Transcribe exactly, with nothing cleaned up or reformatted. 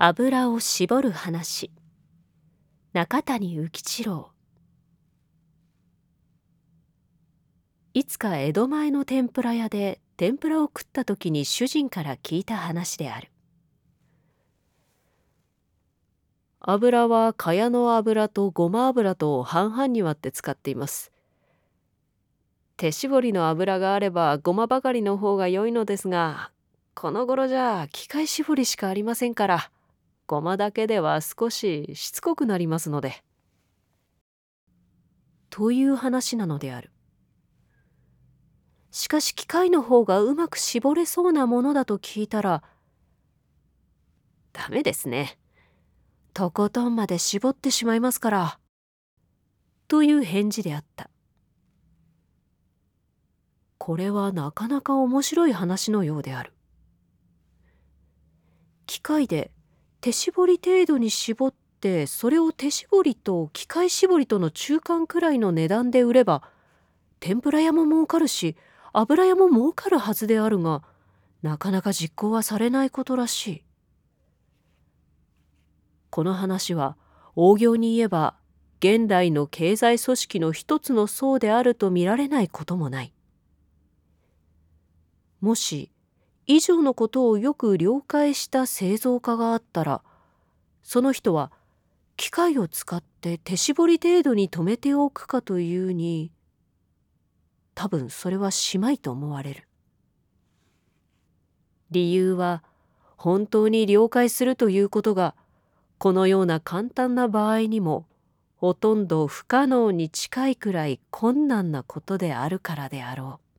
油を絞る話。中谷浮一郎。いつか江戸前の天ぷら屋で天ぷらを食った時に主人から聞いた話である。油は茅の油とごま油と半々に割って使っています。手絞りの油があればごまばかりの方が良いのですが、この頃じゃ機械絞りしかありませんから、ごまだけでは少ししつこくなりますので。という話なのである。しかし機械の方がうまく絞れそうなものだと聞いたら、ダメですね。とことんまで絞ってしまいますから。という返事であった。これはなかなか面白い話のようである。機械で手絞り程度に絞って、それを手絞りと機械絞りとの中間くらいの値段で売れば、天ぷら屋も儲かるし、油屋も儲かるはずであるが、なかなか実行はされないことらしい。この話は大行に言えば現代の経済組織の一つの層であると見られないこともない。もし以上のことをよく了解した製造家があったら、その人は機械を使って手絞り程度に止めておくかというに、多分それはしまいと思われる。理由は本当に了解するということがこのような簡単な場合にもほとんど不可能に近いくらい困難なことであるからであろう。